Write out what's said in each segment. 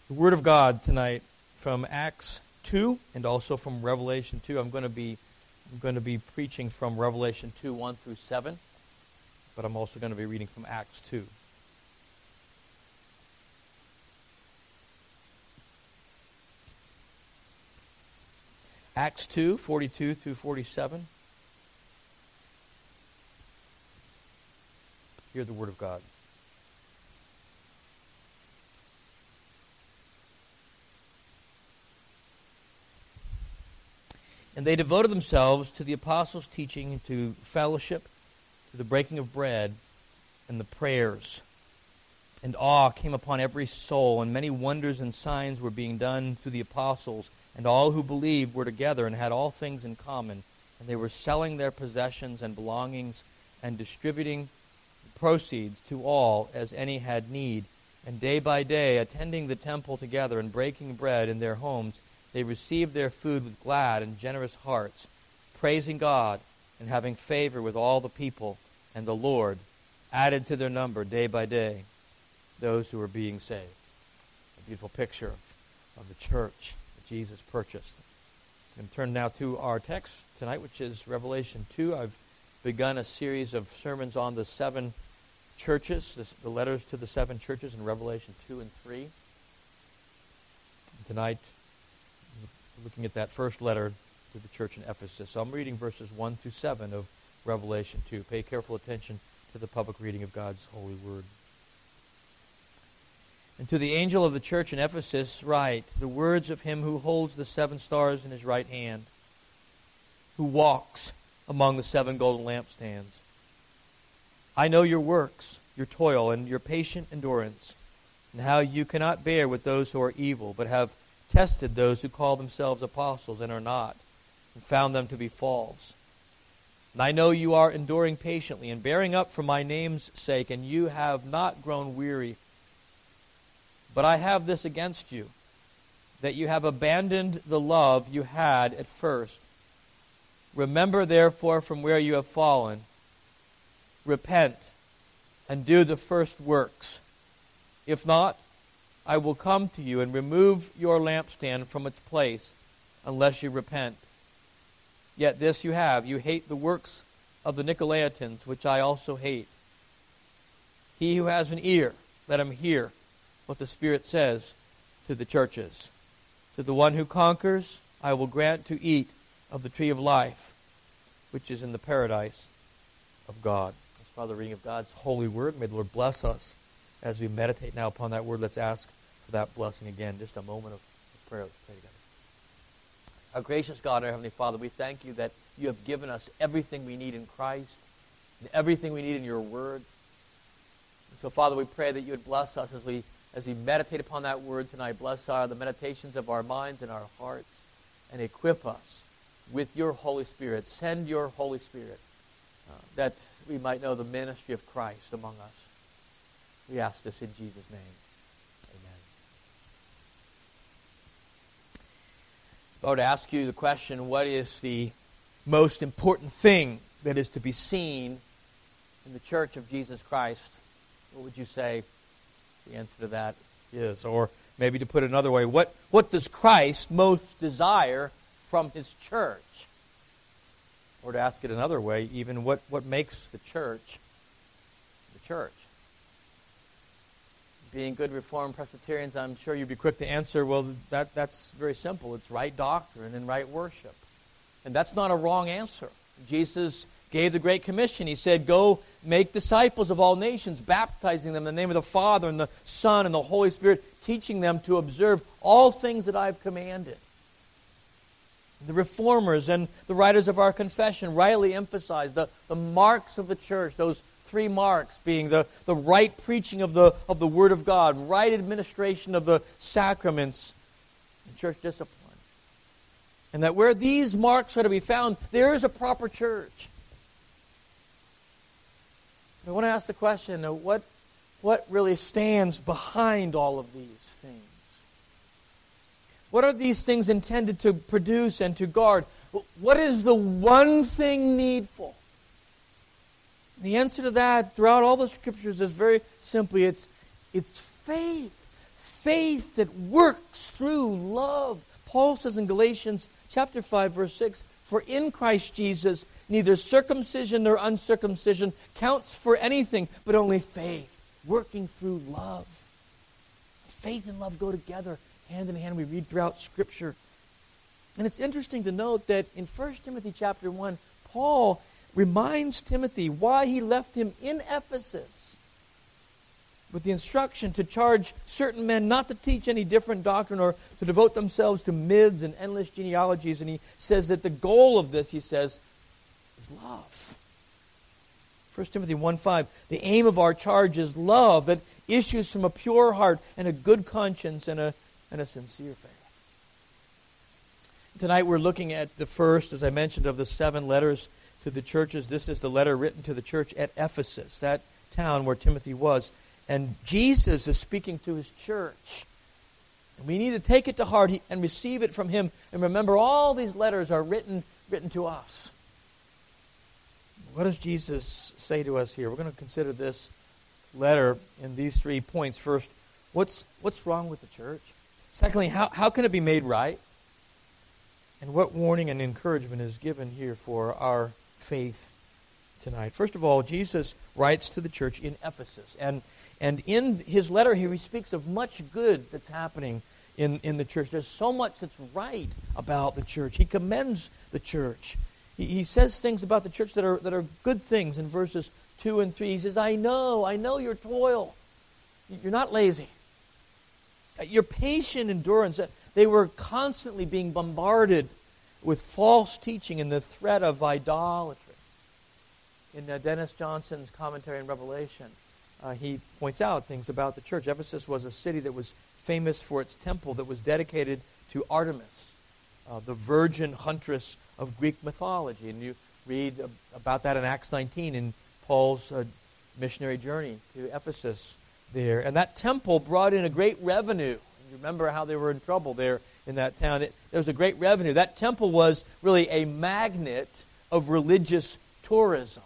The Word of God tonight from Acts 2 and also from Revelation 2. I'm going to be preaching from Revelation 2, 1 through 7, but I'm also going to be reading from Acts 2. Acts 2, 42 through 47. Hear the Word of God. And they devoted themselves to the apostles' teaching, to fellowship, to the breaking of bread, and the prayers. And awe came upon every soul, and many wonders and signs were being done through the apostles. And all who believed were together and had all things in common. And they were selling their possessions and belongings and distributing proceeds to all as any had need. And day by day, attending the temple together and breaking bread in their homes, they received their food with glad and generous hearts, praising God and having favor with all the people. And the Lord added to their number day by day those who were being saved. A beautiful picture of the church that Jesus purchased. I'm going to turn now to our text tonight, which is Revelation 2. I've begun a series of sermons on the seven churches, the letters to the seven churches in Revelation 2 and 3. Tonight, looking at that first letter to the church in Ephesus. So I'm reading verses 1 through 7 of Revelation 2. Pay careful attention to the public reading of God's holy word. And to the angel of the church in Ephesus write the words of him who holds the seven stars in his right hand, who walks among the seven golden lampstands. I know your works, your toil, and your patient endurance, and how you cannot bear with those who are evil, but have tested those who call themselves apostles and are not, and found them to be false. And I know you are enduring patiently and bearing up for my name's sake, and you have not grown weary. But I have this against you, that you have abandoned the love you had at first. Remember, therefore, from where you have fallen, repent, and do the first works. If not, I will come to you and remove your lampstand from its place, unless you repent. Yet this you have, you hate the works of the Nicolaitans, which I also hate. He who has an ear, let him hear what the Spirit says to the churches. To the one who conquers, I will grant to eat of the tree of life, which is in the paradise of God. That's Father, reading of God's holy word. May the Lord bless us as we meditate now upon that word. Let's ask for that blessing again. Just a moment of prayer. Let's pray together. Our gracious God, our Heavenly Father, we thank you that you have given us everything we need in Christ, and everything we need in your word. And so, Father, we pray that you would bless us as we meditate upon that word tonight. Bless the meditations of our minds and our hearts, and equip us with your Holy Spirit. Send your Holy Spirit that we might know the ministry of Christ among us. We ask this in Jesus' name. Amen. If I were to ask you the question, what is the most important thing that is to be seen in the church of Jesus Christ, what would you say the answer to that is? Or maybe to put it another way, what does Christ most desire from his church? Or to ask it another way, even what makes the church the church? Being good Reformed Presbyterians, I'm sure you'd be quick to answer, well, that's very simple. It's right doctrine and right worship. And that's not a wrong answer. Jesus gave the Great Commission. He said, go make disciples of all nations, baptizing them in the name of the Father and the Son and the Holy Spirit, teaching them to observe all things that I've commanded. The reformers and the writers of our confession rightly emphasize the marks of the church, those three marks being the right preaching of the Word of God, right administration of the sacraments, and church discipline. And that where these marks are to be found, there is a proper church. I want to ask the question, what really stands behind all of these things? What are these things intended to produce and to guard? What is the one thing needful? The answer to that throughout all the Scriptures is very simply, it's faith. faith that works through love. Paul says in Galatians chapter 5, verse 6, "For in Christ Jesus, neither circumcision nor uncircumcision counts for anything, but only faith, working through love." Faith and love go together, hand in hand. We read throughout Scripture. And it's interesting to note that in 1 Timothy chapter 1, Paul reminds Timothy why he left him in Ephesus with the instruction to charge certain men not to teach any different doctrine or to devote themselves to myths and endless genealogies. And he says that the goal of this, he says, is love. 1 Timothy 1:5, "The aim of our charge is love that issues from a pure heart and a good conscience and a sincere faith." Tonight we're looking at the first, as I mentioned, of the 7 letters to the churches. This is the letter written to the church at Ephesus, that town where Timothy was. And Jesus is speaking to his church. And we need to take it to heart and receive it from him. And remember, all these letters are written to us. What does Jesus say to us here? We're going to consider this letter in these 3 points. First, what's wrong with the church? Secondly, how can it be made right? And what warning and encouragement is given here for our faith tonight? First of all, Jesus writes to the church in Ephesus. And in his letter here, he speaks of much good that's happening in the church. There's so much that's right about the church. He commends the church. He says things about the church that are good things in verses 2 and 3. He says, I know your toil. You're not lazy. Your patient endurance. They were constantly being bombarded with false teaching and the threat of idolatry. In Dennis Johnson's commentary on Revelation, he points out things about the church. Ephesus was a city that was famous for its temple that was dedicated to Artemis, the virgin huntress of Greek mythology. And you read about that in Acts 19 in Paul's missionary journey to Ephesus there. And that temple brought in a great revenue. You remember how they were in trouble there in that town. There was a great revenue. That temple was really a magnet of religious tourism.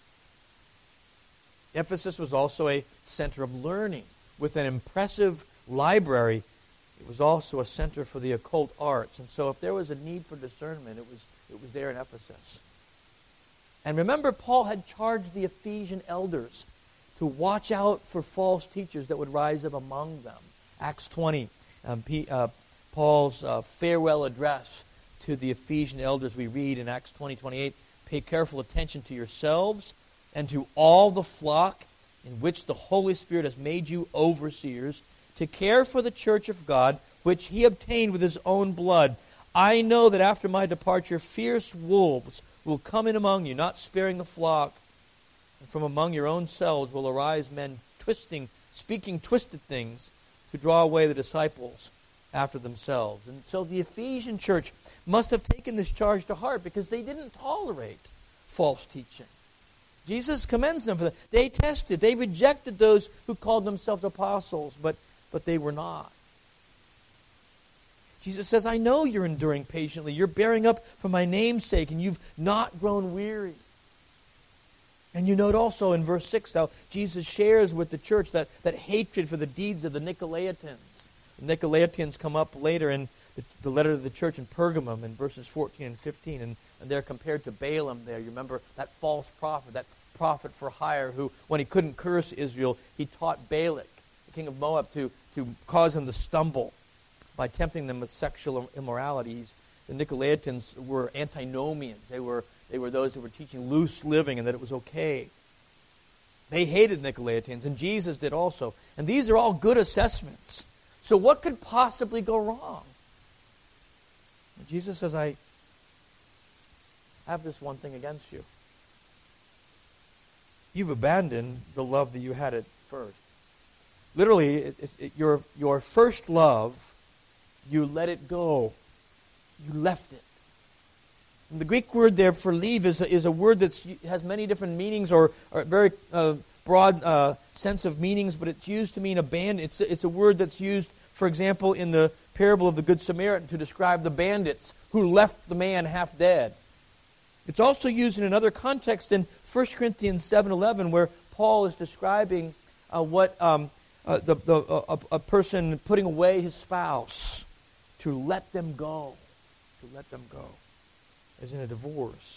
Ephesus was also a center of learning with an impressive library. It was also a center for the occult arts. And so if there was a need for discernment, it was there in Ephesus. And remember, Paul had charged the Ephesian elders to watch out for false teachers that would rise up among them. Acts 20, Paul's farewell address to the Ephesian elders, we read in Acts 20:28, "Pay careful attention to yourselves and to all the flock in which the Holy Spirit has made you overseers, to care for the church of God, which he obtained with his own blood. I know that after my departure, fierce wolves will come in among you, not sparing the flock. And from among your own selves will arise men speaking twisted things to draw away the disciples after themselves." And so the Ephesian church must have taken this charge to heart because they didn't tolerate false teaching. Jesus commends them for that. They rejected those who called themselves apostles, but they were not. Jesus says, I know you're enduring patiently. You're bearing up for my name's sake, and you've not grown weary. And you note also in verse 6 how Jesus shares with the church that hatred for the deeds of the Nicolaitans. The Nicolaitans come up later in the letter to the church in Pergamum in verses 14 and 15, and they're compared to Balaam there. You remember that false prophet, that prophet for hire who, when he couldn't curse Israel, he taught Balak, the king of Moab, to cause him to stumble by tempting them with sexual immoralities. The Nicolaitans were antinomians. They were those who were teaching loose living and that it was okay. They hated Nicolaitans, and Jesus did also. And these are all good assessments. So what could possibly go wrong? And Jesus says, I have this one thing against you. You've abandoned the love that you had at first. Literally, your first love, you let it go. You left it. And the Greek word there for leave is a word that has many different meanings or a very broad sense of meanings, but it's used to mean abandon. It's a word that's used, for example, in the parable of the Good Samaritan to describe the bandits who left the man half dead. It's also used in another context in 1 Corinthians 7:11, where Paul is describing what a person putting away his spouse, to let them go. To let them go. As in a divorce.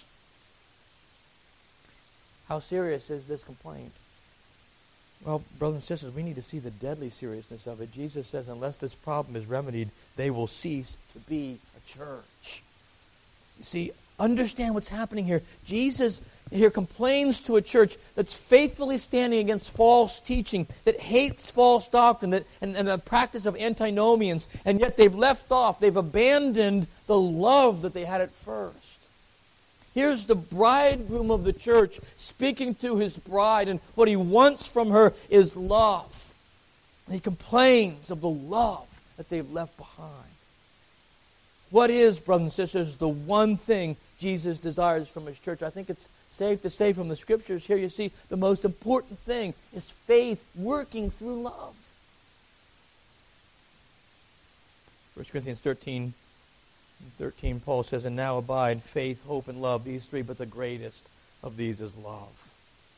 How serious is this complaint? Well, brothers and sisters, we need to see the deadly seriousness of it. Jesus says, unless this problem is remedied, they will cease to be a church. You see, understand what's happening here. Jesus here complains to a church that's faithfully standing against false teaching, that hates false doctrine, and the practice of antinomians, and yet they've left off, they've abandoned the love that they had at first. Here's the bridegroom of the church speaking to his bride, and what he wants from her is love. And he complains of the love that they've left behind. What is, brothers and sisters, the one thing Jesus desires from his church? I think it's safe to say from the Scriptures here, you see, the most important thing is faith working through love. 1 Corinthians 13, Paul says, and now abide faith, hope, and love, these three, but the greatest of these is love.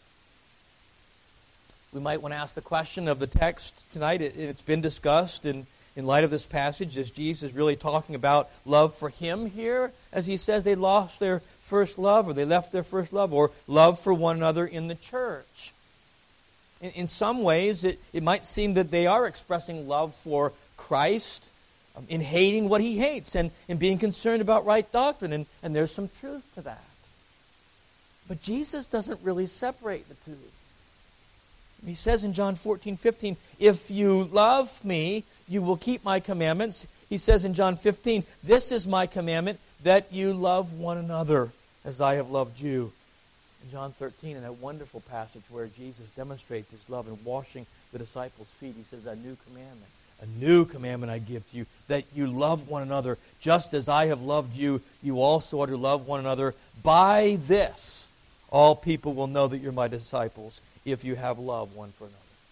We might want to ask the question of the text tonight. It's been discussed in light of this passage. Is Jesus really talking about love for him here, as he says they lost their first love, or they left their first love, or love for one another in the church? In some ways, it might seem that they are expressing love for Christ, in hating what he hates, and in being concerned about right doctrine, and there's some truth to that. But Jesus doesn't really separate the two. He says in John 14:15, if you love me, you will keep my commandments. He says in John 15, this is my commandment, that you love one another as I have loved you. In John 13, in that wonderful passage where Jesus demonstrates his love in washing the disciples' feet, he says, a new commandment I give to you, that you love one another. Just as I have loved you, you also are to love one another. By this, all people will know that you're my disciples, if you have love one for another.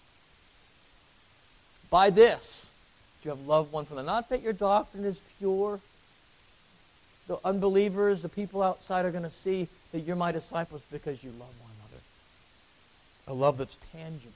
By this, you have love one for another. Not that your doctrine is pure. The unbelievers, the people outside are going to see that you're my disciples because you love one another. A love that's tangible.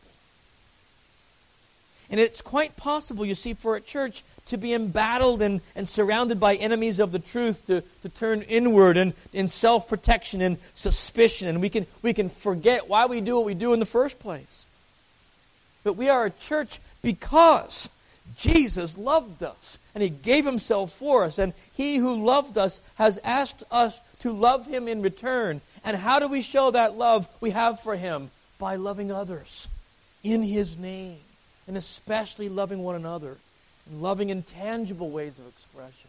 And it's quite possible, you see, for a church to be embattled and surrounded by enemies of the truth, to turn inward and in self-protection and suspicion. And we can forget why we do what we do in the first place. But we are a church because Jesus loved us, and he gave himself for us. And he who loved us has asked us to love him in return. And how do we show that love we have for him? By loving others in his name. And especially loving one another, and loving in tangible ways of expression.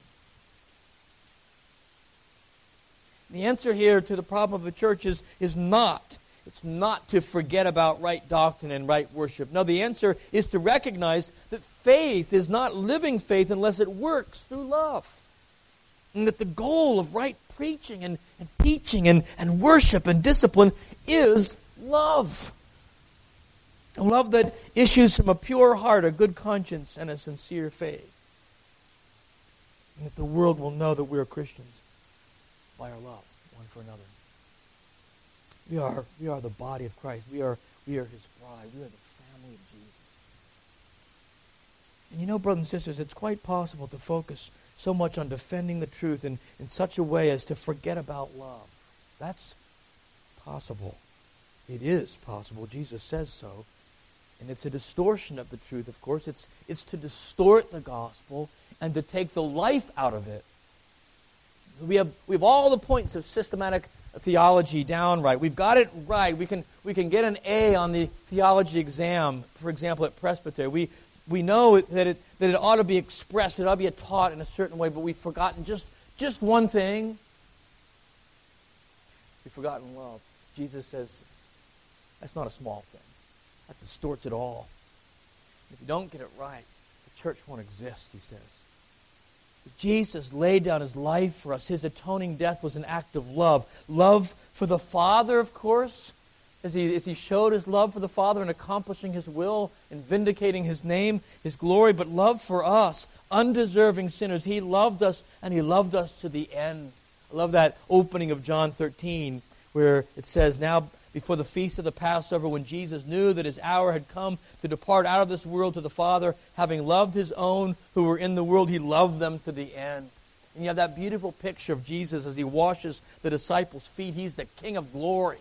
The answer here to the problem of the church is not to forget about right doctrine and right worship. No, the answer is to recognize that faith is not living faith unless it works through love. And that the goal of right preaching and teaching and worship and discipline is love. A love that issues from a pure heart, a good conscience, and a sincere faith. And that the world will know that we are Christians by our love one for another. We are the body of Christ. We are his bride. We are the family of Jesus. And you know, brothers and sisters, it's quite possible to focus so much on defending the truth in such a way as to forget about love. That's possible. It is possible. Jesus says so. And it's a distortion of the truth, of course. It's to distort the gospel and to take the life out of it. We have all the points of systematic theology down right. We've got it right. We can get an A on the theology exam, for example, at Presbytery. We know that it ought to be expressed, it ought to be taught in a certain way, but we've forgotten just one thing. We've forgotten love. Jesus says that's not a small thing. That distorts it all. If you don't get it right, the church won't exist, he says. Jesus laid down his life for us. His atoning death was an act of love. Love for the Father, of course, as he showed his love for the Father in accomplishing his will and vindicating his name, his glory, but love for us, undeserving sinners. He loved us, and he loved us to the end. I love that opening of John 13, where it says, now before the feast of the Passover, when Jesus knew that his hour had come to depart out of this world to the Father, having loved his own who were in the world, he loved them to the end. And you have that beautiful picture of Jesus as he washes the disciples' feet. He's the King of glory.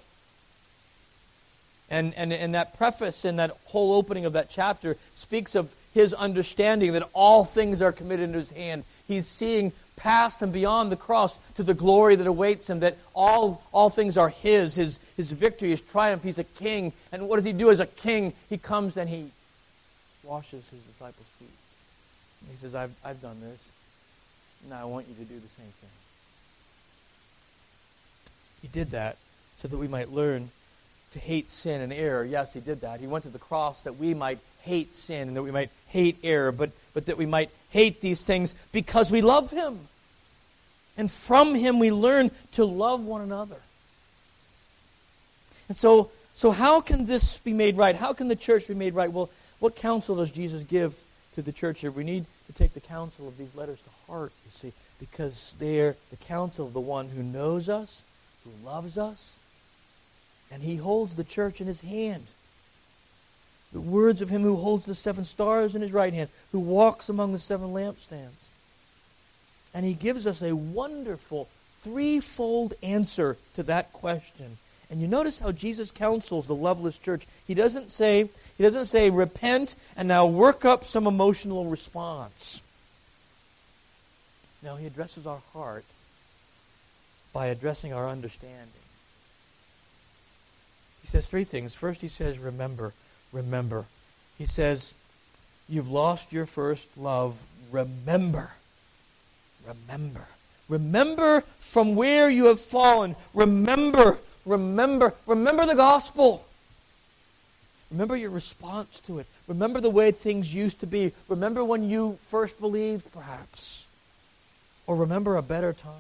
And that preface and that whole opening of that chapter speaks of his understanding that all things are committed into his hand. He's seeing past and beyond the cross to the glory that awaits him, that all things are his victory, his triumph. He's a king. And what does he do as a king? He comes and he washes his disciples' feet. And he says, I've done this. Now I want you to do the same thing. He did that so that we might learn to hate sin and error. Yes, he did that. He went to the cross that we might hate sin and that we might hate error, but that we might hate these things because we love him. And from him we learn to love one another. And so how can this be made right? How can the church be made right? Well, what counsel does Jesus give to the church here? We need to take the counsel of these letters to heart, you see, because they're the counsel of the one who knows us, who loves us, and he holds the church in his hand. The words of him who holds the 7 stars in his right hand, who walks among the 7 lampstands. And he gives us a wonderful threefold answer to that question. And you notice how Jesus counsels the loveless church. He doesn't say repent and now work up some emotional response. No, he addresses our heart by addressing our understanding. He says 3 things. First, he says, remember. Remember. He says, you've lost your first love. Remember. Remember. Remember from where you have fallen. Remember. Remember. Remember the gospel. Remember your response to it. Remember the way things used to be. Remember when you first believed, perhaps. Or remember a better time.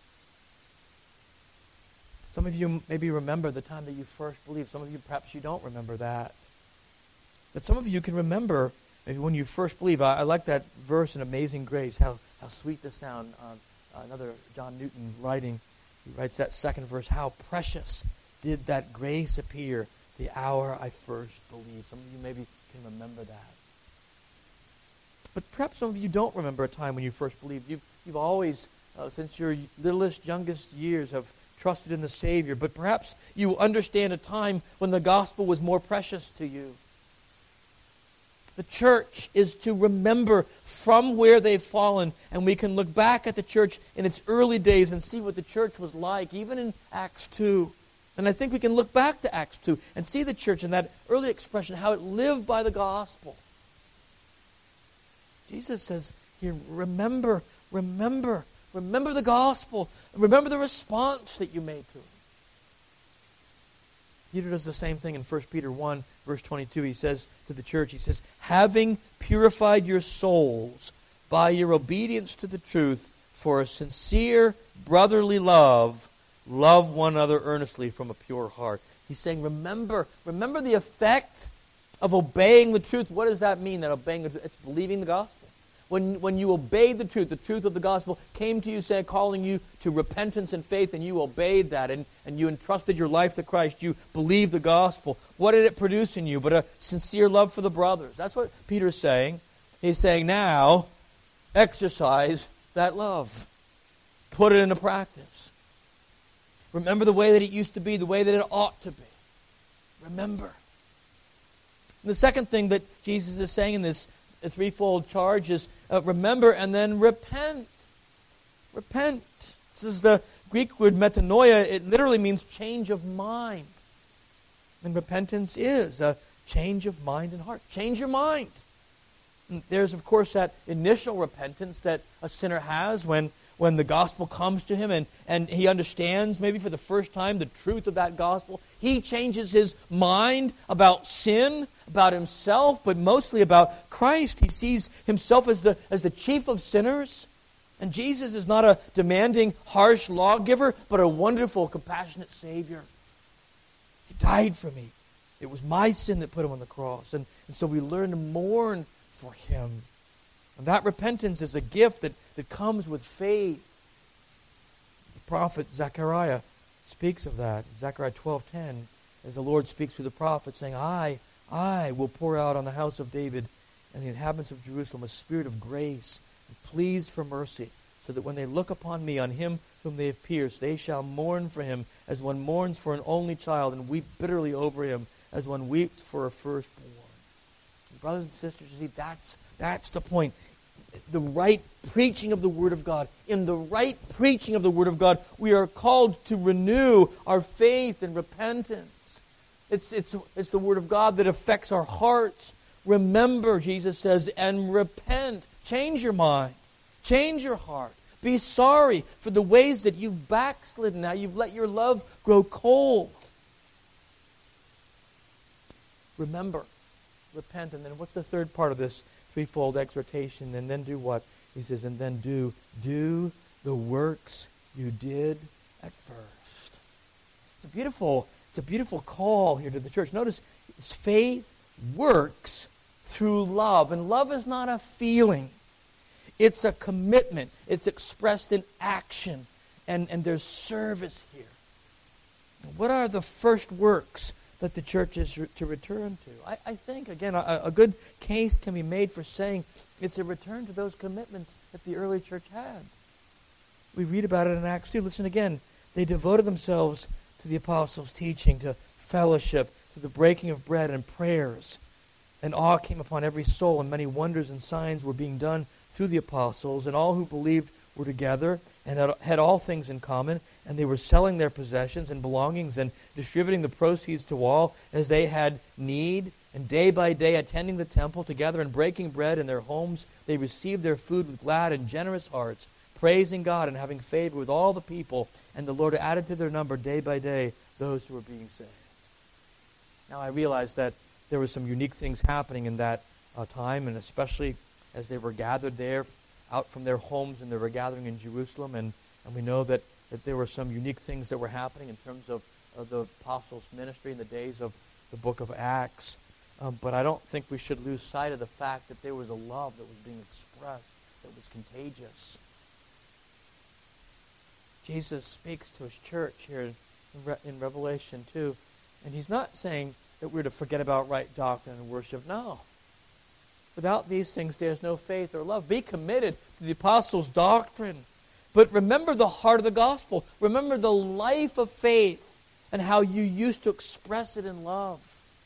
Some of you maybe remember the time that you first believed. Some of you, perhaps you don't remember that. But some of you can remember maybe when you first believed. I like that verse in Amazing Grace, how sweet the sound. Another John Newton writing, he writes that second verse, how precious did that grace appear the hour I first believed. Some of you maybe can remember that. But perhaps some of you don't remember a time when you first believed. You've always, since your littlest, youngest years, have trusted in the Savior. But perhaps you understand a time when the gospel was more precious to you. The church is to remember from where they've fallen, and we can look back at the church in its early days and see what the church was like, even in Acts 2. And I think we can look back to Acts 2 and see the church in that early expression, how it lived by the gospel. Jesus says here, remember the gospel. Remember the response that you made to it. Peter does the same thing in 1 Peter 1, verse 22. He says to the church, he says, having purified your souls by your obedience to the truth for a sincere brotherly love, love one another earnestly from a pure heart. He's saying, remember the effect of obeying the truth. What does that mean, that obeying the truth? It's believing the gospel. When you obeyed the truth of the gospel came to you, saying, calling you to repentance and faith, and you obeyed that, and you entrusted your life to Christ, you believed the gospel. What did it produce in you but a sincere love for the brothers? That's what Peter's saying. He's saying, now, exercise that love. Put it into practice. Remember the way that it used to be, the way that it ought to be. Remember. And the second thing that Jesus is saying in this threefold charge is remember and then repent. Repent. This is the Greek word metanoia. It literally means change of mind. And repentance is a change of mind and heart. Change your mind. And there's, of course, that initial repentance that a sinner has when the gospel comes to him and he understands maybe for the first time the truth of that gospel. He changes his mind about sin, about himself, but mostly about Christ. He sees himself as the chief of sinners. And Jesus is not a demanding, harsh lawgiver, but a wonderful, compassionate Savior. He died for me. It was my sin that put him on the cross. And so we learn to mourn for him. And that repentance is a gift that comes with faith. The prophet Zechariah speaks of that. Zechariah 12:10, As the Lord speaks through the prophet, saying, I will pour out on the house of David and the inhabitants of Jerusalem a spirit of grace and pleas for mercy, so that when they look upon me, on him whom they have pierced, they shall mourn for him as one mourns for an only child, and weep bitterly over him as one weeps for a firstborn. Brothers and sisters, you see, that's the point. The right preaching of the Word of God. In the right preaching of the Word of God, we are called to renew our faith and repentance. It's the Word of God that affects our hearts. Remember, Jesus says, and repent. Change your mind. Change your heart. Be sorry for the ways that you've backslidden. Now you've let your love grow cold. Remember, repent. And then what's the third part of this threefold exhortation? And then do what? He says, and then do the works you did at first. It's a beautiful call here to the church. Notice, it's faith works through love. And love is not a feeling. It's a commitment. It's expressed in action. And there's service here. What are the first works that the church is to return to? I think, again, a good case can be made for saying it's a return to those commitments that the early church had. We read about it in Acts 2. Listen again. They devoted themselves to the apostles' teaching, to fellowship, to the breaking of bread and prayers. And awe came upon every soul, and many wonders and signs were being done through the apostles. And all who believed were together and had all things in common, and they were selling their possessions and belongings and distributing the proceeds to all as they had need. And day by day, attending the temple together and breaking bread in their homes, they received their food with glad and generous hearts, praising God and having favor with all the people. And the Lord added to their number day by day those who were being saved. Now I realize that there were some unique things happening in that time, and especially as they were gathered there out from their homes and they were gathering in Jerusalem. And we know that there were some unique things that were happening in terms of the apostles' ministry in the days of the book of Acts. But I don't think we should lose sight of the fact that there was a love that was being expressed that was contagious. Jesus speaks to his church here in Revelation 2, and he's not saying that we're to forget about right doctrine and worship. No. Without these things, there's no faith or love. Be committed to the apostles' doctrine. But remember the heart of the gospel. Remember the life of faith and how you used to express it in love.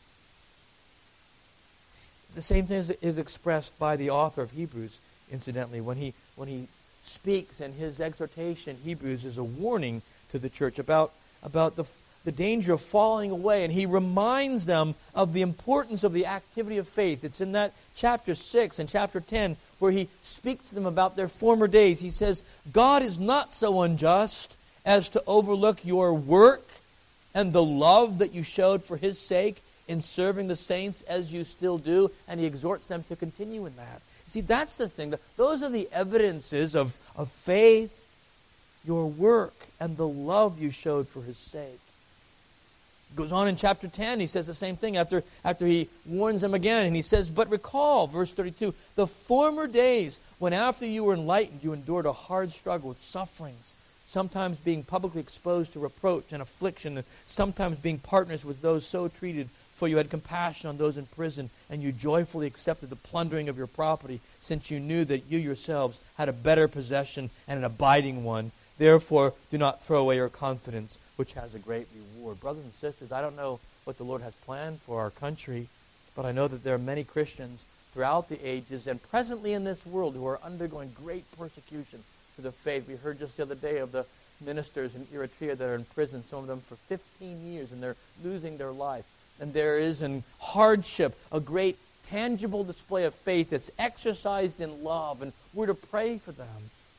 The same thing is expressed by the author of Hebrews, incidentally, when he speaks, and his exhortation in Hebrews is a warning to the church about the danger of falling away. And he reminds them of the importance of the activity of faith. It's in that chapter 6 and chapter 10 where he speaks to them about their former days. He says, God is not so unjust as to overlook your work and the love that you showed for his sake in serving the saints as you still do. And he exhorts them to continue in that. See, that's the thing. Those are the evidences of faith, your work, and the love you showed for his sake. Goes on in chapter 10, he says the same thing after he warns them again. And he says, but recall, verse 32, the former days when after you were enlightened, you endured a hard struggle with sufferings, sometimes being publicly exposed to reproach and affliction, and sometimes being partners with those so treated. For you had compassion on those in prison, and you joyfully accepted the plundering of your property, since you knew that you yourselves had a better possession and an abiding one. Therefore, do not throw away your confidence, which has a great reward. Brothers and sisters, I don't know what the Lord has planned for our country, but I know that there are many Christians throughout the ages and presently in this world who are undergoing great persecution for the faith. We heard just the other day of the ministers in Eritrea that are in prison, some of them for 15 years, and they're losing their life. And there is in hardship a great tangible display of faith that's exercised in love, and we're to pray for them.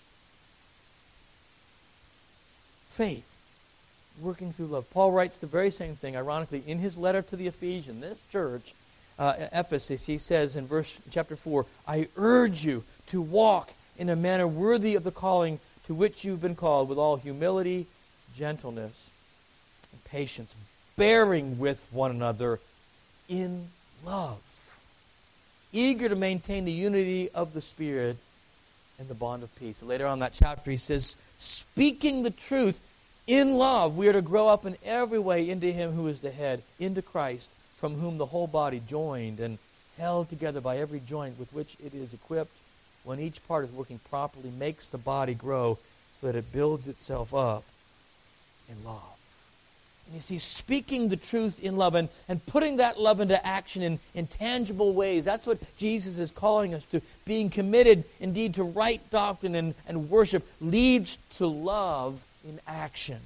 Faith, working through love. Paul writes the very same thing, ironically, in his letter to the Ephesians, this church, Ephesus. He says in chapter 4, I urge you to walk in a manner worthy of the calling to which you've been called, with all humility, gentleness, and patience, bearing with one another in love, eager to maintain the unity of the Spirit and the bond of peace. Later on in that chapter he says, speaking the truth In love, we are to grow up in every way into Him who is the head, into Christ, from whom the whole body, joined and held together by every joint with which it is equipped, when each part is working properly, makes the body grow so that it builds itself up in love. And you see, speaking the truth in love and putting that love into action in tangible ways, that's what Jesus is calling us to. Being committed, indeed, to right doctrine and worship leads to love in action.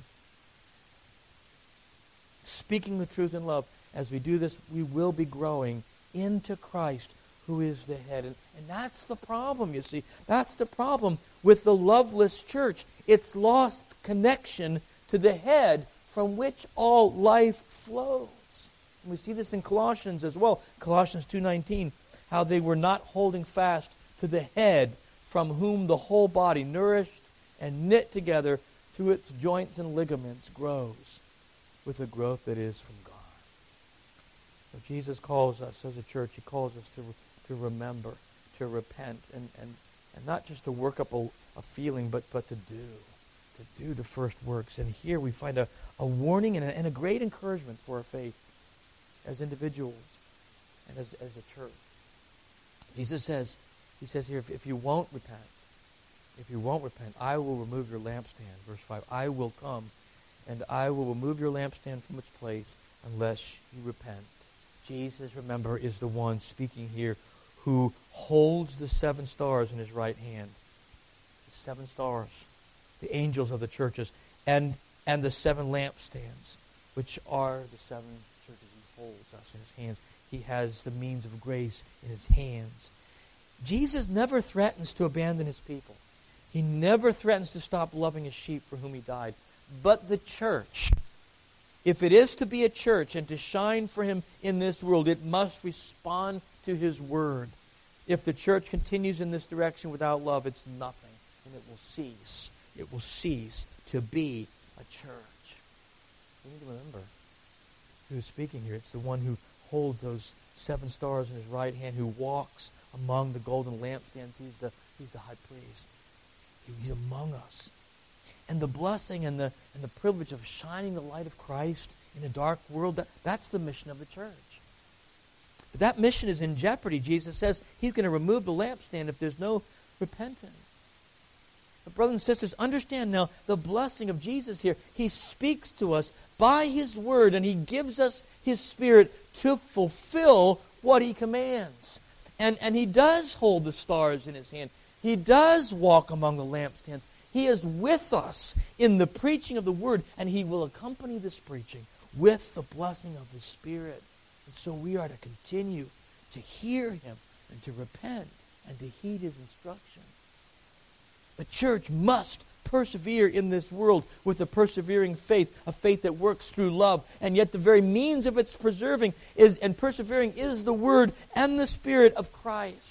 Speaking the truth in love. As we do this, we will be growing into Christ, who is the head. And that's the problem, you see. That's the problem with the loveless church. It's lost connection to the head from which all life flows. And we see this in Colossians as well. Colossians 2:19, how they were not holding fast to the head, from whom the whole body, nourished and knit together through its joints and ligaments, grows with a growth that is from God. So Jesus calls us as a church, He calls us to remember, to repent, and not just to work up a feeling, but to do the first works. And here we find a warning and a great encouragement for our faith as individuals and as a church. Jesus says, He says here, if you won't repent, I will remove your lampstand. Verse 5, I will come and I will remove your lampstand from its place unless you repent. Jesus, remember, is the one speaking here who holds the 7 stars in His right hand. The 7 stars, the angels of the churches, and the 7 lampstands, which are the 7 churches. He holds us in His hands. He has the means of grace in His hands. Jesus never threatens to abandon His people. He never threatens to stop loving His sheep for whom He died. But the church, if it is to be a church and to shine for Him in this world, it must respond to His word. If the church continues in this direction without love, it's nothing, and it will cease. It will cease to be a church. We need to remember who's speaking here. It's the one who holds those 7 stars in His right hand, who walks among the golden lampstands. He's the high priest. He's among us. And the blessing and the privilege of shining the light of Christ in a dark world, that's the mission of the church. But that mission is in jeopardy. Jesus says He's going to remove the lampstand if there's no repentance. But brothers and sisters, understand now the blessing of Jesus here. He speaks to us by His word, and He gives us His Spirit to fulfill what He commands. And He does hold the stars in His hand. He does walk among the lampstands. He is with us in the preaching of the Word, and He will accompany this preaching with the blessing of His Spirit. And so we are to continue to hear Him and to repent and to heed His instruction. The church must persevere in this world with a persevering faith, a faith that works through love, and yet the very means of its persevering is the Word and the Spirit of Christ.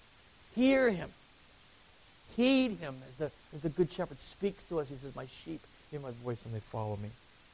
Hear Him. Heed Him as the Good Shepherd speaks to us. He says, my sheep hear my voice and they follow me.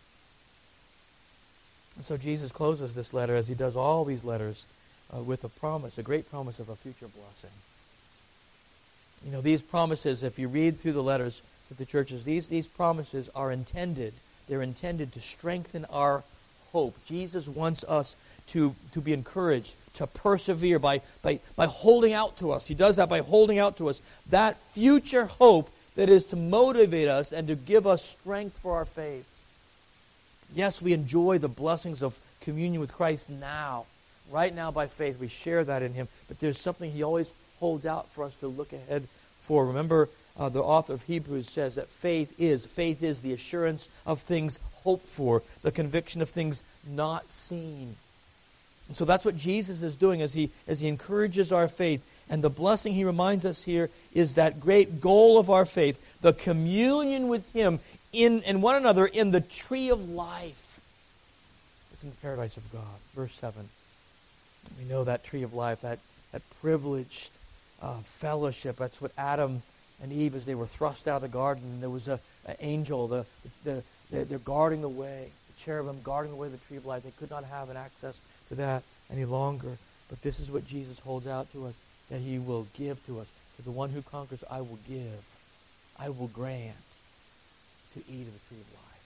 And so Jesus closes this letter, as He does all these letters, with a promise, a great promise of a future blessing. You know, these promises, if you read through the letters to the churches, these promises are intended. They're intended to strengthen our hope. Jesus wants us to be encouraged, to persevere by holding out to us. He does that by holding out to us that future hope that is to motivate us and to give us strength for our faith. Yes, we enjoy the blessings of communion with Christ now. Right now by faith, we share that in Him. But there's something He always holds out for us to look ahead for. Remember, the author of Hebrews says that faith is the assurance of things hoped for, the conviction of things not seen. And so that's what Jesus is doing as he encourages our faith. And the blessing He reminds us here is that great goal of our faith, the communion with Him in one another in the tree of life. It's in the paradise of God. Verse 7. We know that tree of life, that privileged fellowship. That's what Adam and Eve, as they were thrust out of the garden, there was an angel, they're guarding the way, the cherubim guarding the way of the tree of life. They could not have an access to that any longer. But this is what Jesus holds out to us, that He will give to us. To the one who conquers, I will give, I will grant to eat of the tree of life.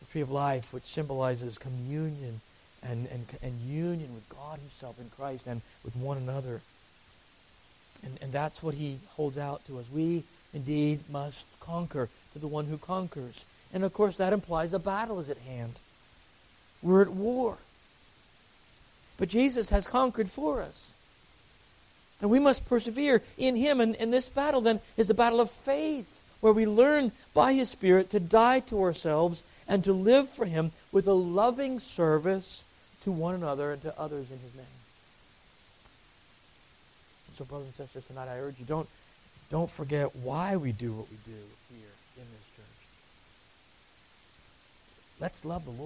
The tree of life, which symbolizes communion and union with God himself in Christ and with one another. And that's what he holds out to us. We indeed must conquer to the one who conquers. And of course that implies a battle is at hand. We're at war. But Jesus has conquered for us. And we must persevere in him. And this battle then is a battle of faith, where we learn by his Spirit to die to ourselves and to live for him with a loving service to one another and to others in his name. So, brothers and sisters, tonight I urge you, don't forget why we do what we do here in this church. Let's love the Lord.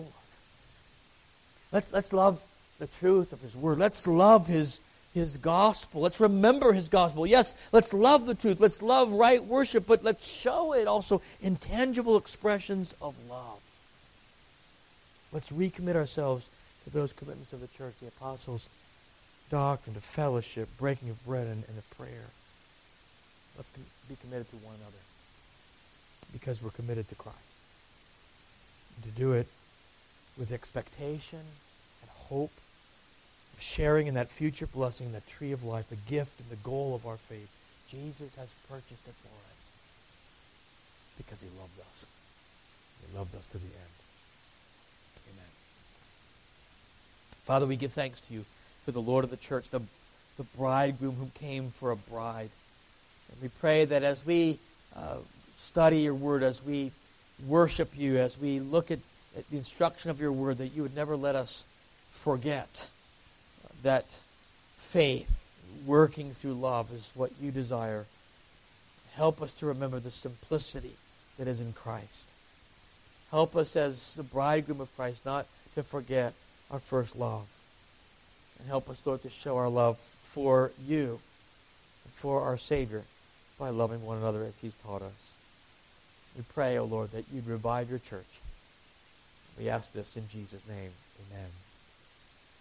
Let's love the truth of his word. Let's love his gospel. Let's remember his gospel. Yes, let's love the truth. Let's love right worship, but let's show it also in tangible expressions of love. Let's recommit ourselves to those commitments of the church, the apostles' doctrine, to fellowship, breaking of bread, and to prayer. Let's be committed to one another because we're committed to Christ. And to do it with expectation and hope, sharing in that future blessing, that tree of life, the gift and the goal of our faith. Jesus has purchased it for us because he loved us. He loved us to the end. Amen. Father, we give thanks to you for the Lord of the church, the bridegroom who came for a bride. And we pray that as we study your word, as we worship you, as we look at the instruction of your word, that you would never let us forget that faith, working through love, is what you desire. Help us to remember the simplicity that is in Christ. Help us as the bridegroom of Christ not to forget our first love. And help us, Lord, to show our love for you and for our Savior by loving one another as he's taught us. We pray, O Lord, that you'd revive your church. We ask this in Jesus' name. Amen.